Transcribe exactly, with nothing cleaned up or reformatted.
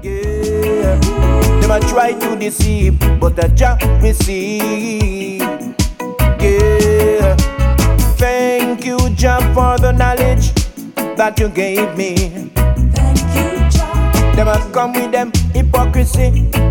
Yeah, them a try to deceive, but a Jah receive. Yeah, thank you Jah for the knowledge that you gave me. Thank you, Jah. Them a come with them hypocrisy